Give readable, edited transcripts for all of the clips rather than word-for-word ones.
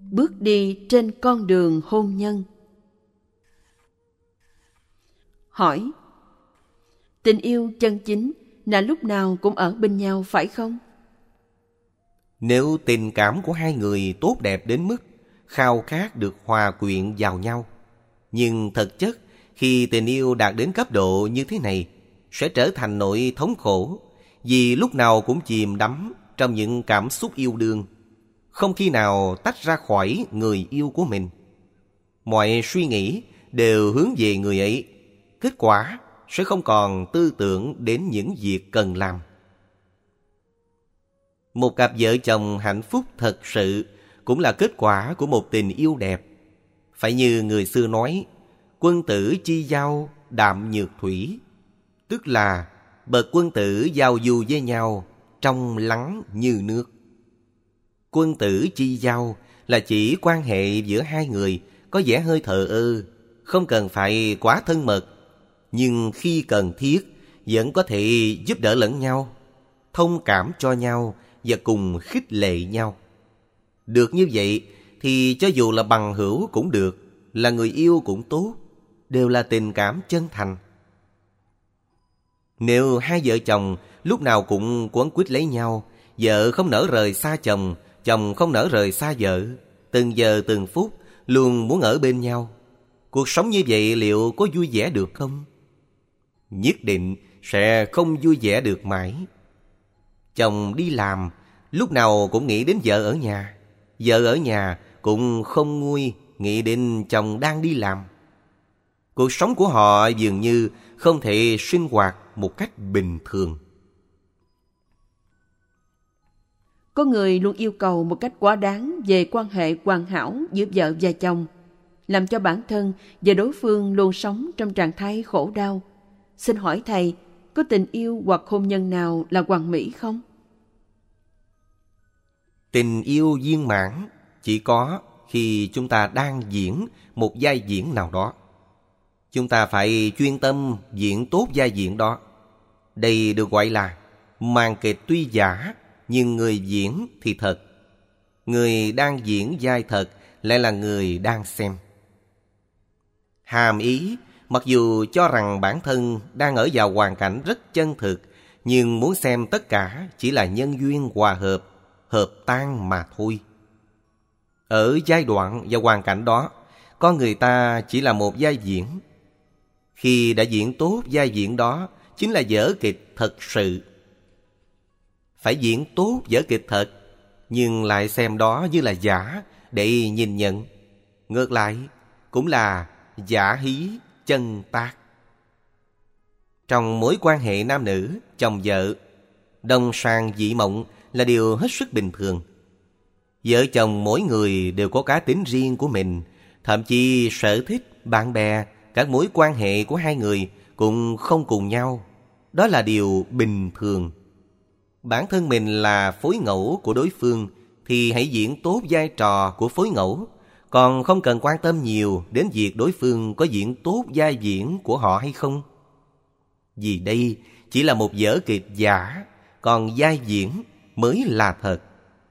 bước đi trên con đường hôn nhân. Hỏi: tình yêu chân chính là lúc nào cũng ở bên nhau phải không? Nếu tình cảm của hai người tốt đẹp đến mức khao khát được hòa quyện vào nhau, nhưng thực chất khi tình yêu đạt đến cấp độ như thế này sẽ trở thành nỗi thống khổ, vì lúc nào cũng chìm đắm trong những cảm xúc yêu đương, không khi nào tách ra khỏi người yêu của mình. Mọi suy nghĩ đều hướng về người ấy, kết quả sẽ không còn tư tưởng đến những việc cần làm. Một cặp vợ chồng hạnh phúc thật sự cũng là kết quả của một tình yêu đẹp. Phải như người xưa nói, quân tử chi giao đạm nhược thủy, tức là bậc quân tử giao du với nhau trong lắng như nước. Quân tử chi giao là chỉ quan hệ giữa hai người có vẻ hơi thờ ơ, không cần phải quá thân mật, nhưng khi cần thiết vẫn có thể giúp đỡ lẫn nhau, thông cảm cho nhau và cùng khích lệ nhau. Được như vậy thì cho dù là bằng hữu cũng được, là người yêu cũng tốt, đều là tình cảm chân thành. Nếu hai vợ chồng lúc nào cũng quấn quýt lấy nhau, vợ không nỡ rời xa chồng, chồng không nỡ rời xa vợ, từng giờ từng phút luôn muốn ở bên nhau, cuộc sống như vậy liệu có vui vẻ được không? Nhất định sẽ không vui vẻ được mãi. Chồng đi làm, lúc nào cũng nghĩ đến vợ ở nhà, vợ ở nhà cũng không nguôi nghĩ đến chồng đang đi làm. Cuộc sống của họ dường như không thể sinh hoạt một cách bình thường. Có người luôn yêu cầu một cách quá đáng về quan hệ hoàn hảo giữa vợ và chồng, làm cho bản thân và đối phương luôn sống trong trạng thái khổ đau. Xin hỏi thầy, có tình yêu hoặc hôn nhân nào là hoàn mỹ không? Tình yêu viên mãn chỉ có khi chúng ta đang diễn một vai diễn nào đó. Chúng ta phải chuyên tâm diễn tốt vai diễn đó. Đây được gọi là màn kịch tuy giả, nhưng người diễn thì thật. Người đang diễn vai thật lại là người đang xem. Hàm ý, mặc dù cho rằng bản thân đang ở vào hoàn cảnh rất chân thực, nhưng muốn xem tất cả chỉ là nhân duyên hòa hợp, hợp tan mà thôi. Ở giai đoạn và hoàn cảnh đó, con người ta chỉ là một vai diễn. Khi đã diễn tốt vai diễn đó, chính là vở kịch thật sự. Phải diễn tốt vở kịch thật, nhưng lại xem đó như là giả để nhìn nhận. Ngược lại, cũng là giả hí chân tác. Trong mối quan hệ nam nữ, chồng vợ, đồng sàng dị mộng là điều hết sức bình thường. Vợ chồng mỗi người đều có cá tính riêng của mình, thậm chí sở thích, bạn bè, các mối quan hệ của hai người cũng không cùng nhau. Đó là điều bình thường. Bản thân mình là phối ngẫu của đối phương thì hãy diễn tốt vai trò của phối ngẫu, còn không cần quan tâm nhiều đến việc đối phương có diễn tốt vai diễn của họ hay không. Vì đây chỉ là một vở kịch giả, còn vai diễn mới là thật.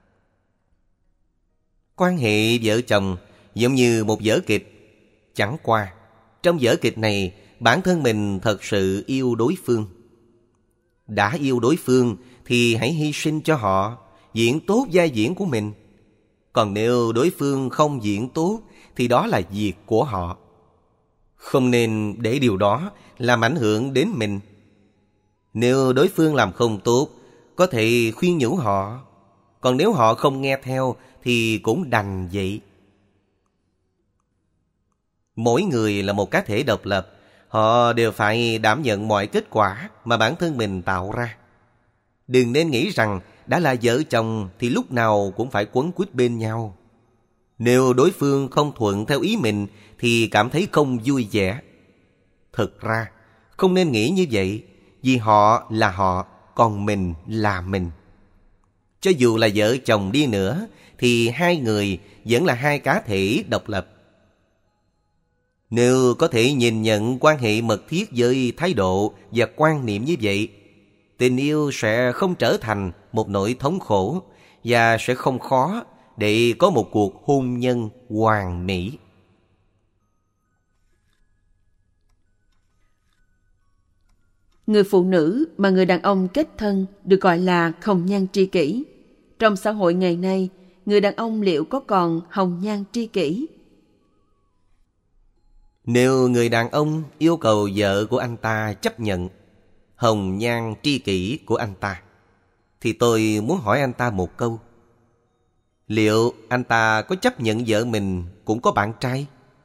Quan hệ vợ chồng giống như một vở kịch. Chẳng qua, trong vở kịch này, bản thân mình thật sự yêu đối phương. Đã yêu đối phương thì hãy hy sinh cho họ, diễn tốt vai diễn của mình. Còn nếu đối phương không diễn tốt thì đó là việc của họ. Không nên để điều đó làm ảnh hưởng đến mình. Nếu đối phương làm không tốt, có thể khuyên nhủ họ. Còn nếu họ không nghe theo thì cũng đành vậy. Mỗi người là một cá thể độc lập, họ đều phải đảm nhận mọi kết quả mà bản thân mình tạo ra. Đừng nên nghĩ rằng đã là vợ chồng thì lúc nào cũng phải quấn quýt bên nhau. Nếu đối phương không thuận theo ý mình thì cảm thấy không vui vẻ. Thực ra, không nên nghĩ như vậy, vì họ là họ, còn mình là mình. Cho dù là vợ chồng đi nữa thì hai người vẫn là hai cá thể độc lập. Nếu có thể nhìn nhận quan hệ mật thiết với thái độ và quan niệm như vậy, tình yêu sẽ không trở thành một nỗi thống khổ và sẽ không khó để có một cuộc hôn nhân hoàn mỹ. Người phụ nữ mà người đàn ông kết thân được gọi là hồng nhan tri kỷ. Trong xã hội ngày nay, người đàn ông liệu có còn hồng nhan tri kỷ? Nếu người đàn ông yêu cầu vợ của anh ta chấp nhận hồng nhan tri kỷ của anh ta, thì tôi muốn hỏi anh ta một câu. Liệu anh ta có chấp nhận vợ mình cũng có bạn trai?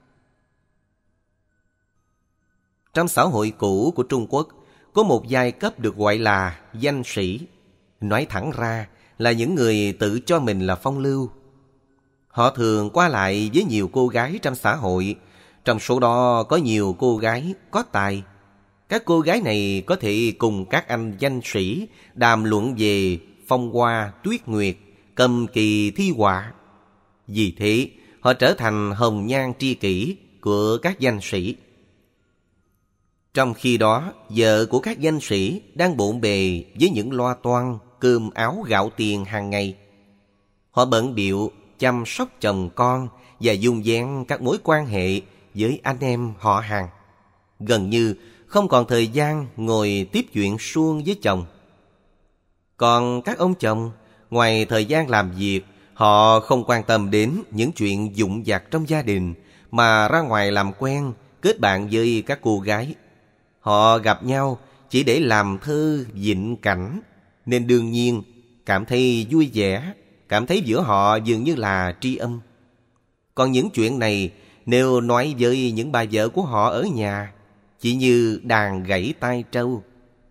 Trong xã hội cũ của Trung Quốc, có một giai cấp được gọi là danh sĩ. Nói thẳng ra là những người tự cho mình là phong lưu. Họ thường qua lại với nhiều cô gái trong xã hội. Trong số đó có nhiều cô gái có tài. Các cô gái này có thể cùng các anh danh sĩ đàm luận về phong hoa tuyết nguyệt, cầm kỳ thi họa. Vì thế, họ trở thành hồng nhan tri kỷ của các danh sĩ. Trong khi đó, vợ của các danh sĩ đang bộn bề với những lo toan cơm áo gạo tiền hàng ngày. Họ bận bịu chăm sóc chồng con và dung vén các mối quan hệ với anh em họ hàng. Gần như không còn thời gian ngồi tiếp chuyện suông với chồng. Còn các ông chồng, ngoài thời gian làm việc, họ không quan tâm đến những chuyện vụn vặt trong gia đình, mà ra ngoài làm quen, kết bạn với các cô gái. Họ gặp nhau chỉ để làm thơ vịn cảnh, nên đương nhiên cảm thấy vui vẻ, cảm thấy giữa họ dường như là tri âm. Còn những chuyện này nếu nói với những bà vợ của họ ở nhà, chỉ như đàn gãy tai trâu.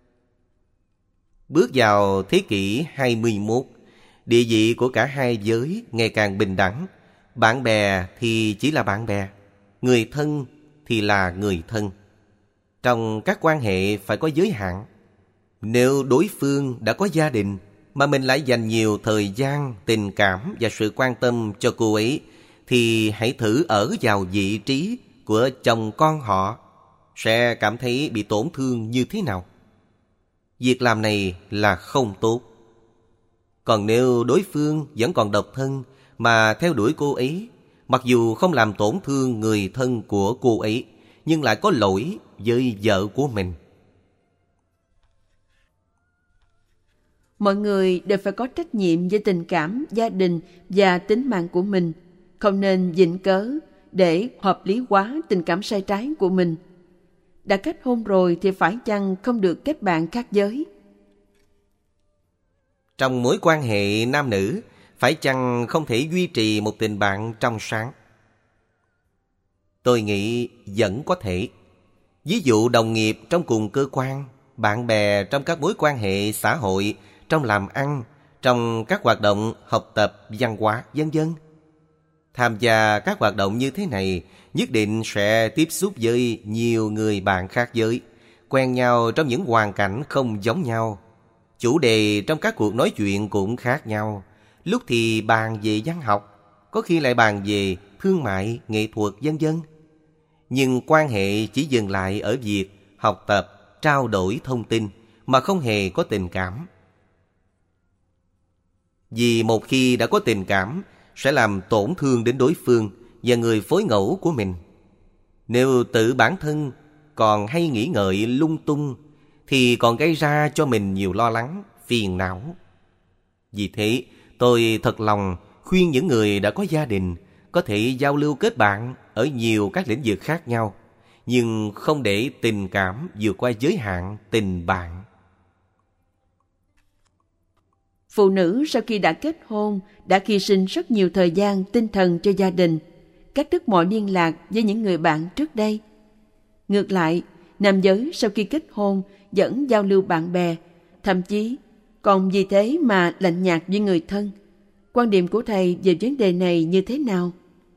Bước vào thế kỷ 21, địa vị của cả hai giới ngày càng bình đẳng. Bạn bè thì chỉ là bạn bè, người thân thì là người thân. Trong các quan hệ phải có giới hạn. Nếu đối phương đã có gia đình mà mình lại dành nhiều thời gian, tình cảm và sự quan tâm cho cô ấy, thì hãy thử ở vào vị trí của chồng con họ, sẽ cảm thấy bị tổn thương như thế nào. Việc làm này là không tốt. Còn nếu đối phương vẫn còn độc thân mà theo đuổi cô ấy, mặc dù không làm tổn thương người thân của cô ấy, nhưng lại có lỗi với vợ của mình. Mọi người đều phải có trách nhiệm với tình cảm, gia đình và tính mạng của mình. Không nên vịn cớ để hợp lý hóa tình cảm sai trái của mình. Đã kết hôn rồi thì phải chăng không được kết bạn khác giới? Trong mối quan hệ nam nữ, phải chăng không thể duy trì một tình bạn trong sáng? Tôi nghĩ vẫn có thể. Ví dụ đồng nghiệp trong cùng cơ quan, bạn bè trong các mối quan hệ xã hội, trong làm ăn, trong các hoạt động học tập, văn hóa, vân vân. Tham gia các hoạt động như thế này nhất định sẽ tiếp xúc với nhiều người bạn khác giới, quen nhau trong những hoàn cảnh không giống nhau. Chủ đề trong các cuộc nói chuyện cũng khác nhau. Lúc thì bàn về văn học, có khi lại bàn về thương mại, nghệ thuật, vân vân. Nhưng quan hệ chỉ dừng lại ở việc học tập, trao đổi thông tin mà không hề có tình cảm. Vì một khi đã có tình cảm sẽ làm tổn thương đến đối phương và người phối ngẫu của mình. Nếu tự bản thân còn hay nghĩ ngợi lung tung thì còn gây ra cho mình nhiều lo lắng, phiền não. Vì thế, tôi thật lòng khuyên những người đã có gia đình có thể giao lưu kết bạn ở nhiều các lĩnh vực khác nhau, nhưng không để tình cảm vượt qua giới hạn tình bạn. Phụ nữ sau khi đã kết hôn đã hy sinh rất nhiều thời gian, tinh thần cho gia đình, cắt đứt mọi liên lạc với những người bạn trước đây. Ngược lại, nam giới sau khi kết hôn vẫn giao lưu bạn bè, thậm chí còn vì thế mà lạnh nhạt với người thân. Quan điểm của thầy về vấn đề này như thế nào?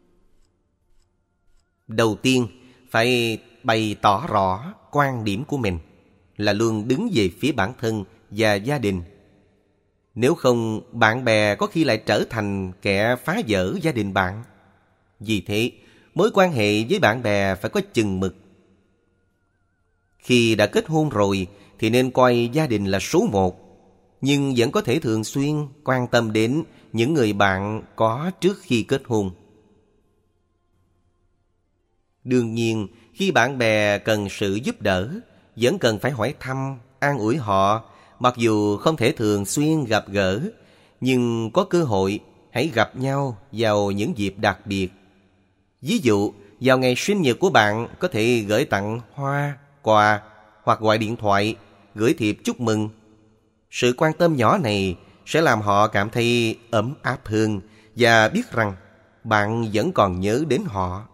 Đầu tiên, phải bày tỏ rõ quan điểm của mình là luôn đứng về phía bản thân và gia đình. Nếu không, bạn bè có khi lại trở thành kẻ phá vỡ gia đình bạn. Vì thế, mối quan hệ với bạn bè phải có chừng mực. Khi đã kết hôn rồi thì nên coi gia đình là số một. nhưng vẫn có thể thường xuyên quan tâm đến những người bạn có trước khi kết hôn. Đương nhiên, khi bạn bè cần sự giúp đỡ, vẫn cần phải hỏi thăm, an ủi họ. Mặc dù không thể thường xuyên gặp gỡ, nhưng có cơ hội hãy gặp nhau vào những dịp đặc biệt. Ví dụ, vào ngày sinh nhật của bạn có thể gửi tặng hoa, quà hoặc gọi điện thoại, gửi thiệp chúc mừng. Sự quan tâm nhỏ này sẽ làm họ cảm thấy ấm áp hơn và biết rằng bạn vẫn còn nhớ đến họ.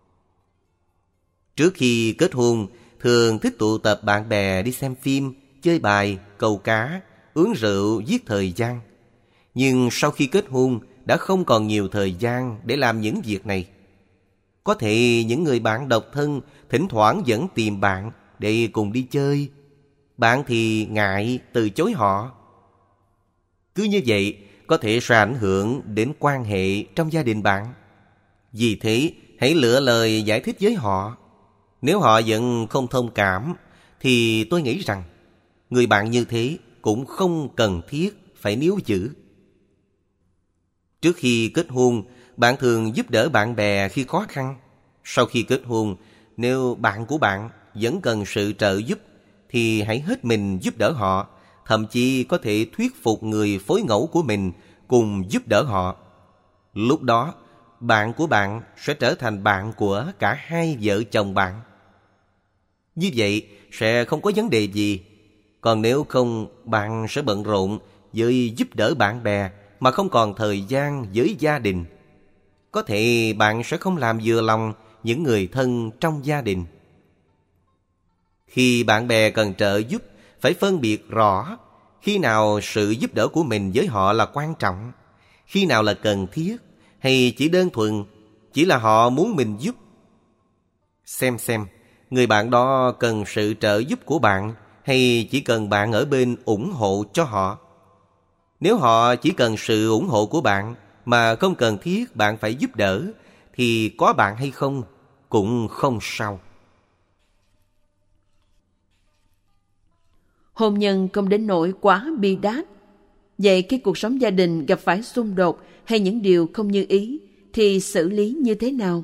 Trước khi kết hôn, thường thích tụ tập bạn bè đi xem phim, chơi bài, câu cá, uống rượu giết thời gian. Nhưng sau khi kết hôn đã không còn nhiều thời gian để làm những việc này. Có thể những người bạn độc thân thỉnh thoảng vẫn tìm bạn để cùng đi chơi. Bạn thì ngại từ chối họ. Cứ như vậy có thể sẽ ảnh hưởng đến quan hệ trong gia đình bạn. Vì thế hãy lựa lời giải thích với họ. Nếu họ vẫn không thông cảm thì tôi nghĩ rằng người bạn như thế cũng không cần thiết phải níu giữ. Trước khi kết hôn, bạn thường giúp đỡ bạn bè khi khó khăn. Sau khi kết hôn, nếu bạn của bạn vẫn cần sự trợ giúp thì hãy hết mình giúp đỡ họ, thậm chí có thể thuyết phục người phối ngẫu của mình cùng giúp đỡ họ. Lúc đó, bạn của bạn sẽ trở thành bạn của cả hai vợ chồng bạn. Như vậy sẽ không có vấn đề gì. Còn nếu không, bạn sẽ bận rộn với giúp đỡ bạn bè mà không còn thời gian với gia đình. Có thể bạn sẽ không làm vừa lòng những người thân trong gia đình. Khi bạn bè cần trợ giúp, phải phân biệt rõ khi nào sự giúp đỡ của mình với họ là quan trọng, khi nào là cần thiết, hay chỉ đơn thuần chỉ là họ muốn mình giúp. Xem người bạn đó cần sự trợ giúp của bạn hay chỉ cần bạn ở bên ủng hộ cho họ. Nếu họ chỉ cần sự ủng hộ của bạn mà không cần thiết bạn phải giúp đỡ thì có bạn hay không cũng không sao. Hôn nhân không đến nỗi quá bi đát. Vậy khi cuộc sống gia đình gặp phải xung đột hay những điều không như ý thì xử lý như thế nào?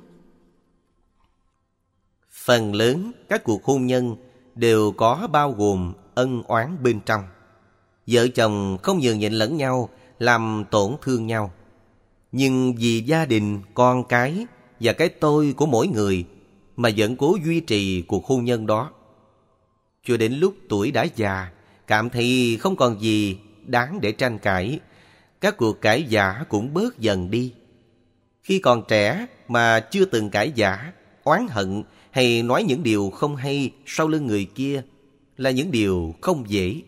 Phần lớn các cuộc hôn nhân đều có bao gồm ân oán bên trong. Vợ chồng không nhường nhịn lẫn nhau, làm tổn thương nhau. Nhưng vì gia đình, con cái và cái tôi của mỗi người mà vẫn cố duy trì cuộc hôn nhân đó. Cho đến lúc tuổi đã già, cảm thấy không còn gì đáng để tranh cãi, các cuộc cãi vã cũng bớt dần đi. Khi còn trẻ mà chưa từng cãi vã, oán hận hay nói những điều không hay sau lưng người kia là những điều không dễ.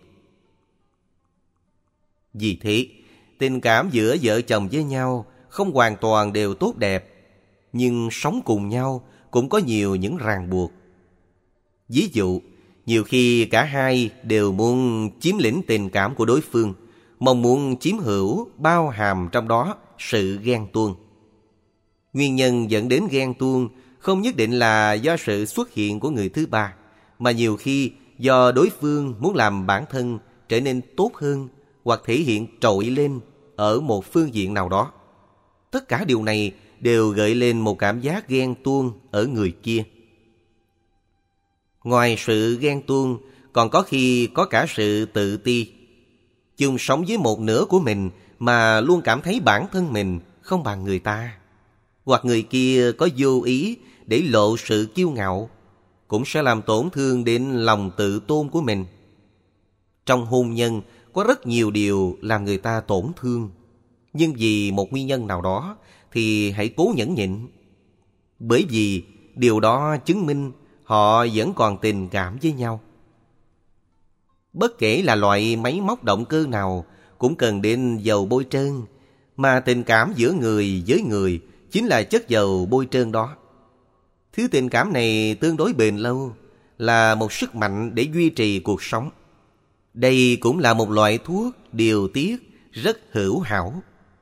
Vì thế, tình cảm giữa vợ chồng với nhau không hoàn toàn đều tốt đẹp, nhưng sống cùng nhau cũng có nhiều những ràng buộc. Ví dụ, nhiều khi cả hai đều muốn chiếm lĩnh tình cảm của đối phương, mong muốn chiếm hữu bao hàm trong đó sự ghen tuông. Nguyên nhân dẫn đến ghen tuông không nhất định là do sự xuất hiện của người thứ ba, mà nhiều khi do đối phương muốn làm bản thân trở nên tốt hơn hoặc thể hiện trội lên ở một phương diện nào đó. Tất cả điều này đều gợi lên một cảm giác ghen tuông ở người kia. Ngoài sự ghen tuông, còn có khi có cả sự tự ti. Chung sống với một nửa của mình mà luôn cảm thấy bản thân mình không bằng người ta. Hoặc người kia có vô ý để lộ sự kiêu ngạo, cũng sẽ làm tổn thương đến lòng tự tôn của mình. Trong hôn nhân có rất nhiều điều làm người ta tổn thương, nhưng vì một nguyên nhân nào đó thì hãy cố nhẫn nhịn. Bởi vì điều đó chứng minh họ vẫn còn tình cảm với nhau. Bất kể là loại máy móc động cơ nào cũng cần đến dầu bôi trơn, mà tình cảm giữa người với người chính là chất dầu bôi trơn đó. Thứ tình cảm này tương đối bền lâu, là một sức mạnh để duy trì cuộc sống. Đây cũng là một loại thuốc điều tiết rất hữu hảo.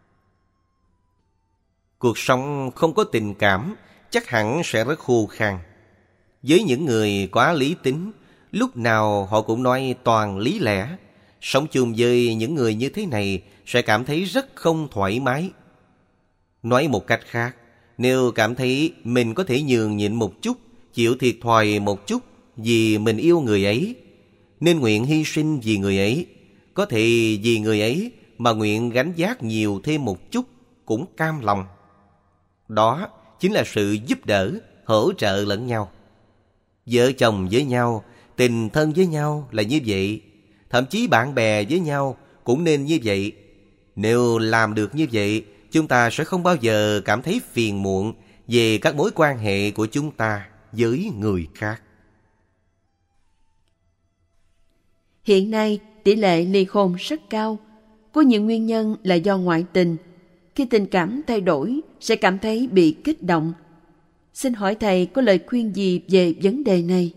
Cuộc sống không có tình cảm chắc hẳn sẽ rất khô khan. Với những người quá lý tính, lúc nào họ cũng nói toàn lý lẽ, Sống chung với những người như thế này sẽ cảm thấy rất không thoải mái. Nói một cách khác, nếu cảm thấy mình có thể nhường nhịn một chút, chịu thiệt thòi một chút vì mình yêu người ấy, nên nguyện hy sinh vì người ấy. Có thể vì người ấy mà nguyện gánh vác nhiều thêm một chút cũng cam lòng. Đó chính là sự giúp đỡ, hỗ trợ lẫn nhau. Vợ chồng với nhau, tình thân với nhau là như vậy. Thậm chí bạn bè với nhau cũng nên như vậy. Nếu làm được như vậy, chúng ta sẽ không bao giờ cảm thấy phiền muộn về các mối quan hệ của chúng ta với người khác. Hiện nay, tỷ lệ ly hôn rất cao. Có nhiều nguyên nhân là do ngoại tình. Khi tình cảm thay đổi, sẽ cảm thấy bị kích động. Xin hỏi thầy có lời khuyên gì về vấn đề này?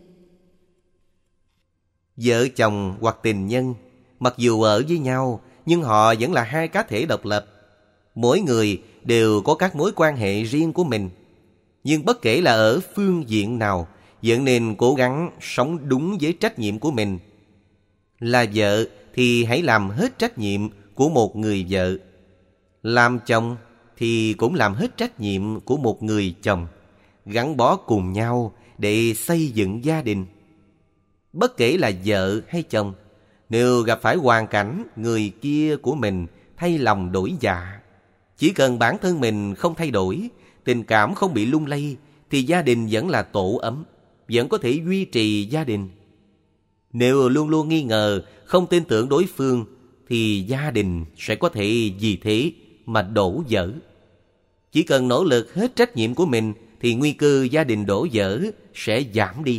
Vợ chồng hoặc tình nhân, mặc dù ở với nhau, nhưng họ vẫn là hai cá thể độc lập. Mỗi người đều có các mối quan hệ riêng của mình. Nhưng bất kể là ở phương diện nào, vẫn nên cố gắng sống đúng với trách nhiệm của mình. Là vợ thì hãy làm hết trách nhiệm của một người vợ. Làm chồng thì cũng làm hết trách nhiệm của một người chồng, gắn bó cùng nhau để xây dựng gia đình. Bất kể là vợ hay chồng, nếu gặp phải hoàn cảnh người kia của mình thay lòng đổi dạ, chỉ cần bản thân mình không thay đổi, tình cảm không bị lung lay, thì gia đình vẫn là tổ ấm, vẫn có thể duy trì gia đình. Nếu luôn luôn nghi ngờ, không tin tưởng đối phương, thì gia đình sẽ có thể vì thế mà đổ vỡ. Chỉ cần nỗ lực hết trách nhiệm của mình, thì nguy cơ gia đình đổ vỡ sẽ giảm đi.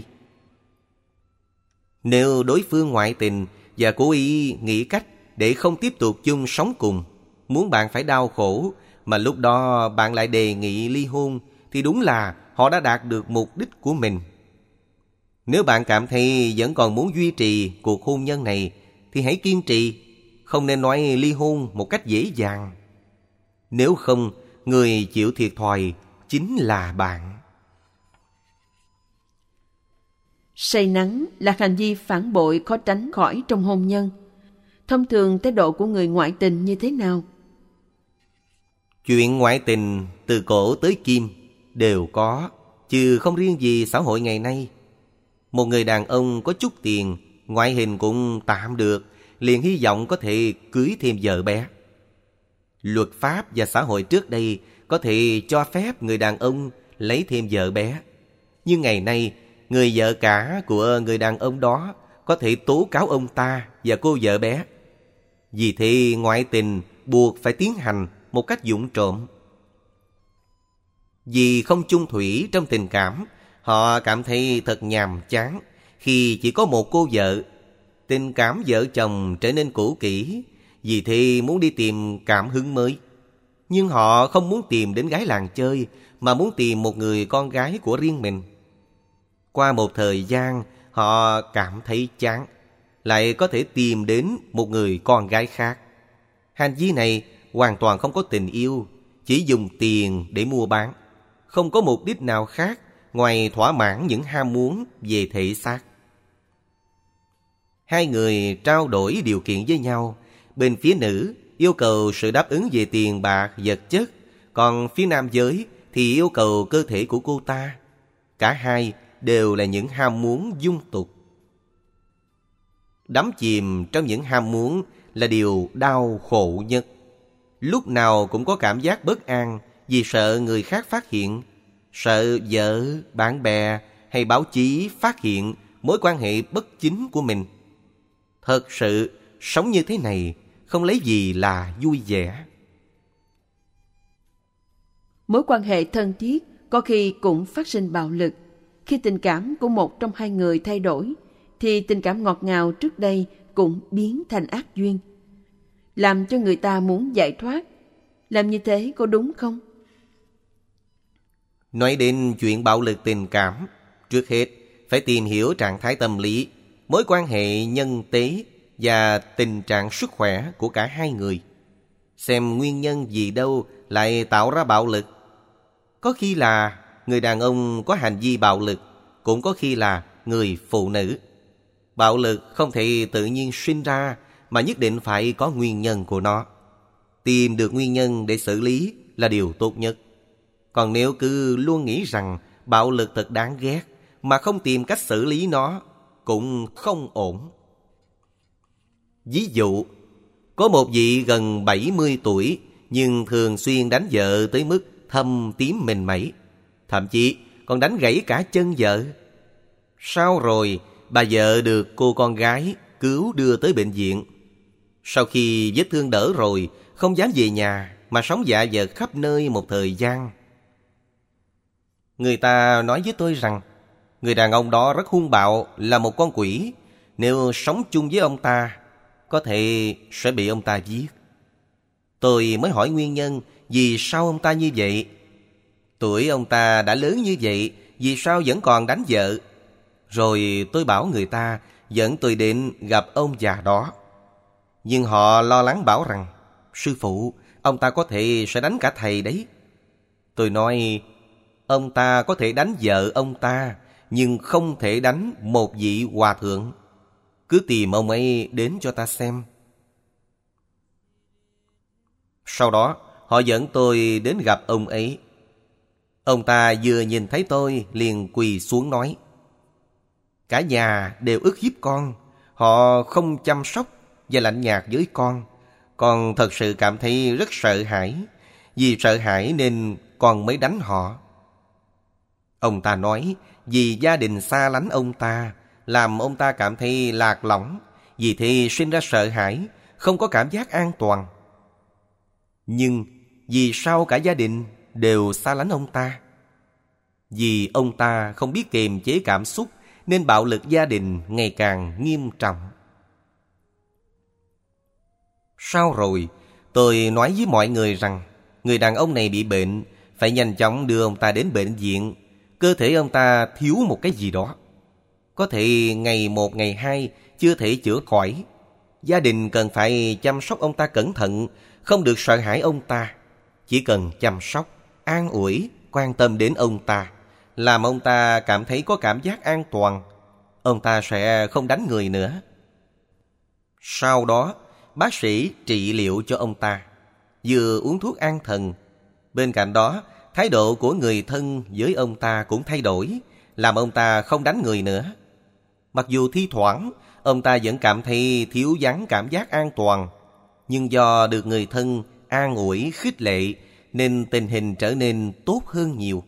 Nếu đối phương ngoại tình và cố ý nghĩ cách để không tiếp tục chung sống cùng, muốn bạn phải đau khổ, mà lúc đó bạn lại đề nghị ly hôn, thì đúng là họ đã đạt được mục đích của mình. Nếu bạn cảm thấy vẫn còn muốn duy trì cuộc hôn nhân này, thì hãy kiên trì, không nên nói ly hôn một cách dễ dàng. Nếu không, người chịu thiệt thòi chính là bạn. Say nắng là hành vi phản bội khó tránh khỏi trong hôn nhân. Thông thường thái độ của người ngoại tình như thế nào? Chuyện ngoại tình từ cổ tới kim đều có, chứ không riêng gì xã hội ngày nay. Một người đàn ông có chút tiền, ngoại hình cũng tạm được, liền hy vọng có thể cưới thêm vợ bé. Luật pháp và xã hội trước đây có thể cho phép người đàn ông lấy thêm vợ bé. Nhưng ngày nay, người vợ cả của người đàn ông đó có thể tố cáo ông ta và cô vợ bé. Vì thế ngoại tình buộc phải tiến hành một cách vụng trộm. Vì không chung thủy trong tình cảm, họ cảm thấy thật nhàm chán khi chỉ có một cô vợ. Tình cảm vợ chồng trở nên cũ kỹ, vì thế muốn đi tìm cảm hứng mới. Nhưng họ không muốn tìm đến gái làng chơi, mà muốn tìm một người con gái của riêng mình. Qua một thời gian, họ cảm thấy chán, lại có thể tìm đến một người con gái khác. Hành vi này hoàn toàn không có tình yêu, chỉ dùng tiền để mua bán, không có mục đích nào khác ngoài thỏa mãn những ham muốn về thể xác. Hai người trao đổi điều kiện với nhau. Bên phía nữ yêu cầu sự đáp ứng về tiền bạc, vật chất, còn phía nam giới thì yêu cầu cơ thể của cô ta. Cả hai đều là những ham muốn dung tục. Đắm chìm trong những ham muốn là điều đau khổ nhất. Lúc nào cũng có cảm giác bất an vì sợ người khác phát hiện, sợ vợ, bạn bè hay báo chí phát hiện mối quan hệ bất chính của mình. Thật sự, sống như thế này không lấy gì là vui vẻ. Mối quan hệ thân thiết có khi cũng phát sinh bạo lực. Khi tình cảm của một trong hai người thay đổi, thì tình cảm ngọt ngào trước đây cũng biến thành ác duyên, làm cho người ta muốn giải thoát. Làm như thế có đúng không? Nói đến chuyện bạo lực tình cảm, trước hết phải tìm hiểu trạng thái tâm lý, mối quan hệ nhân tế và tình trạng sức khỏe của cả hai người. Xem nguyên nhân gì đâu lại tạo ra bạo lực. Có khi là người đàn ông có hành vi bạo lực, cũng có khi là người phụ nữ. Bạo lực không thể tự nhiên sinh ra, mà nhất định phải có nguyên nhân của nó. Tìm được nguyên nhân để xử lý là điều tốt nhất. Còn nếu cứ luôn nghĩ rằng bạo lực thật đáng ghét mà không tìm cách xử lý nó cũng không ổn. Ví dụ, có một vị gần 70 tuổi nhưng thường xuyên đánh vợ tới mức thâm tím mình mẩy, thậm chí còn đánh gãy cả chân vợ. Sau rồi, bà vợ được cô con gái cứu đưa tới bệnh viện. Sau khi vết thương đỡ rồi, không dám về nhà mà sống dạ vợ khắp nơi một thời gian. Người ta nói với tôi rằng người đàn ông đó rất hung bạo, là một con quỷ. Nếu sống chung với ông ta, có thể sẽ bị ông ta giết. Tôi mới hỏi nguyên nhân vì sao ông ta như vậy. Tuổi ông ta đã lớn như vậy, vì sao vẫn còn đánh vợ? Rồi tôi bảo người ta dẫn tôi đến gặp ông già đó. Nhưng họ lo lắng bảo rằng, sư phụ, ông ta có thể sẽ đánh cả thầy đấy. Tôi nói, ông ta có thể đánh vợ ông ta, nhưng không thể đánh một vị hòa thượng. Cứ tìm ông ấy đến cho ta xem. Sau đó, họ dẫn tôi đến gặp ông ấy. Ông ta vừa nhìn thấy tôi liền quỳ xuống nói, cả nhà đều ức hiếp con. Họ không chăm sóc và lạnh nhạt với con. Con thật sự cảm thấy rất sợ hãi. Vì sợ hãi nên con mới đánh họ. Ông ta nói vì gia đình xa lánh ông ta, làm ông ta cảm thấy lạc lõng, vì thế sinh ra sợ hãi, không có cảm giác an toàn. Nhưng vì sao cả gia đình đều xa lánh ông ta? Vì ông ta không biết kiềm chế cảm xúc, nên bạo lực gia đình ngày càng nghiêm trọng. Sau rồi, tôi nói với mọi người rằng người đàn ông này bị bệnh, phải nhanh chóng đưa ông ta đến bệnh viện. Cơ thể ông ta thiếu một cái gì đó. Có thể ngày một, ngày hai chưa thể chữa khỏi. Gia đình cần phải chăm sóc ông ta cẩn thận, không được sợ hãi ông ta. Chỉ cần chăm sóc, an ủi, quan tâm đến ông ta, làm ông ta cảm thấy có cảm giác an toàn, ông ta sẽ không đánh người nữa. Sau đó, bác sĩ trị liệu cho ông ta, vừa uống thuốc an thần. Bên cạnh đó, thái độ của người thân với ông ta cũng thay đổi, làm ông ta không đánh người nữa. Mặc dù thi thoảng, ông ta vẫn cảm thấy thiếu vắng cảm giác an toàn, nhưng do được người thân an ủi, khích lệ, nên tình hình trở nên tốt hơn nhiều.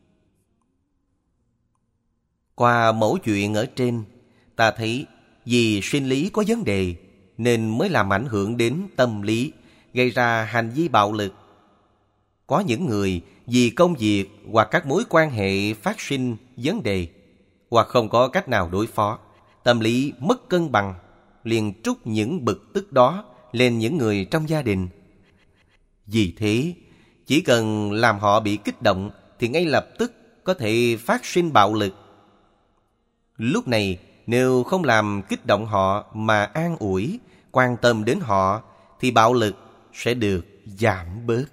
Qua mẫu chuyện ở trên, ta thấy vì sinh lý có vấn đề nên mới làm ảnh hưởng đến tâm lý, gây ra hành vi bạo lực. Có những người vì công việc hoặc các mối quan hệ phát sinh vấn đề, hoặc không có cách nào đối phó, tâm lý mất cân bằng, liền trút những bực tức đó lên những người trong gia đình. Vì thế, chỉ cần làm họ bị kích động thì ngay lập tức có thể phát sinh bạo lực. Lúc này, nếu không làm kích động họ mà an ủi, quan tâm đến họ, thì bạo lực sẽ được giảm bớt.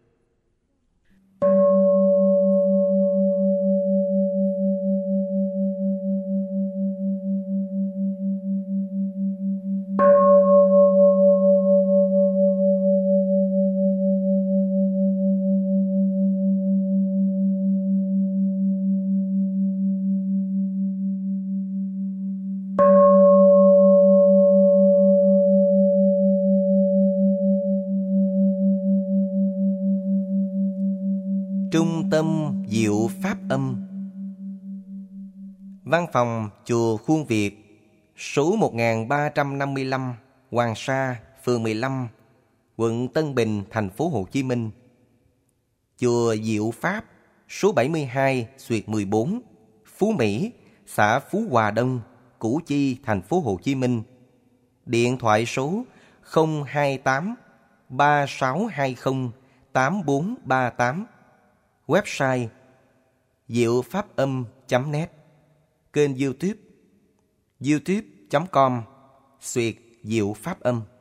Trung tâm Diệu Pháp Âm. Văn phòng Chùa Khuôn Việt, số 1355, Hoàng Sa, phường 15, quận Tân Bình, thành phố Hồ Chí Minh. Chùa Diệu Pháp, số 72/14, Phú Mỹ, xã Phú Hòa Đông, Củ Chi, thành phố Hồ Chí Minh. Điện thoại số 028 3620 8438. Website diệu pháp âm.net. Kênh YouTube youtube.com/diệu pháp âm.